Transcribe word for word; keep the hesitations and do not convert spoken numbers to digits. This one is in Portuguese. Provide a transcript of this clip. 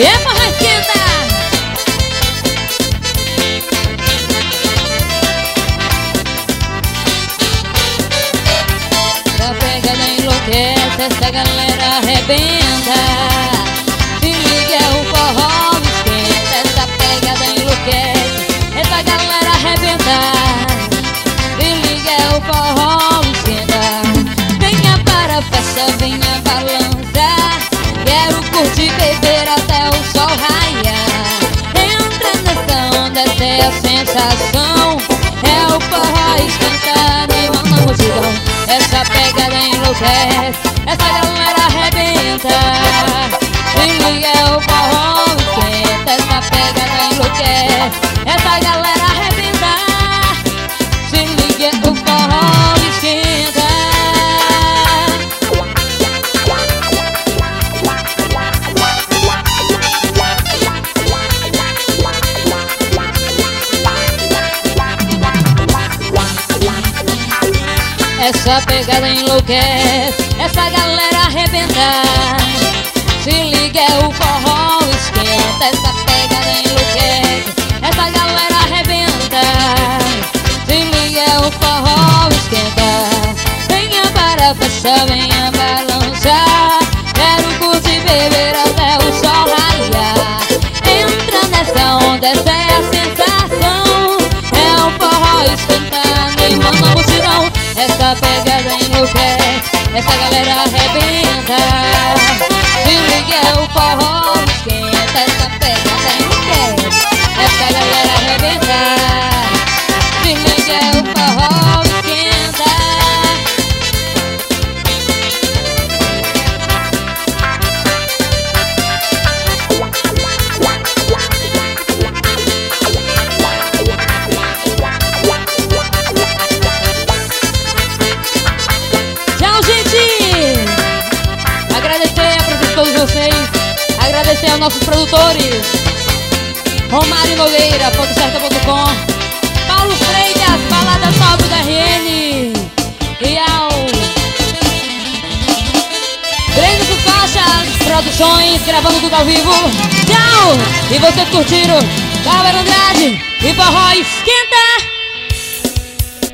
é forró esquenta. Essa pegada enlouquece, essa galera arrebenta. Se liga, é o forró esquenta. Essa pegada enlouquece, essa galera arrebenta. Se liga, é o forró esquenta. Venha para a festa, venha balançar. Quero curtir, beber até o sol raiar. Entra nessa onda, essa é a sensação. É o forró esquenta, animando a multidão. Essa pegada enlouquece, essa galera arrebenta. Se liga, é o forró esquenta. Essa pegada enlouquece, essa galera arrebenta. Se liga, é o forró esquenta. Essa pegada enlouquece, essa galera arrebenta. Se liga, é o forró esquenta. Essa pegada enlouquece, essa galera arrebenta. Se liga, é o forró esquenta. Venha para a festa, venha balançar. Quero curtir, beber até o sol raiar. Entra nessa onda, essa é a sensação. É o forró esquenta, animando a multidão. Essa pegada enlouquece, essa galera arrebenta. Se liga, é o forró esquenta. Essa pegada enlouquece, essa galera arrebenta. Se liga, é o forró esquenta. Tchau, gente! Agradecer a presença de todos vocês. Agradecer aos nossos produtores Romário Nogueira, ponto certa ponto com, Paulo Freitas, Baladas Novas da R N, e ao Breno do Costa Produções, gravando tudo ao vivo. Tchau! E vocês curtiram Bárbara Andrade e Forró Esquenta.